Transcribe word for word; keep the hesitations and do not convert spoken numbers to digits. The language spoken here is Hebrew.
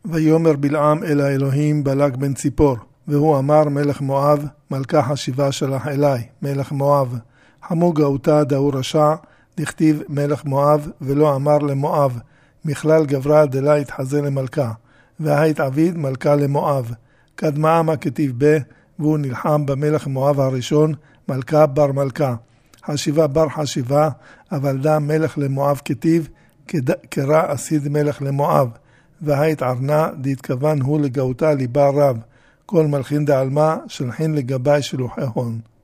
ויאמר בלעם אל האלוהים בלק בן ציפור, והוא אמר מלך מואב, מלכה חשיבה שלח אליי, מלך מואב. חמו גאותה דאו רשע, דכתיב מלך מואב, ולא אמר למואב, מכלל גברה דלה יתחזה למלכה, והית עביד מלכה למואב. קדמה אמה כתיב בה, והוא נלחם במלך מואב הראשון, מלכה בר מלכה. חשיבה בר חשיבה, אבל דה מלך למואב כתיב, קרא אסיד מלך למואב. והית ערנה דהתכוון הוא לגאותה ליבה רב, כל מלכין דעלמה שלחין לגבי שלוחי הון.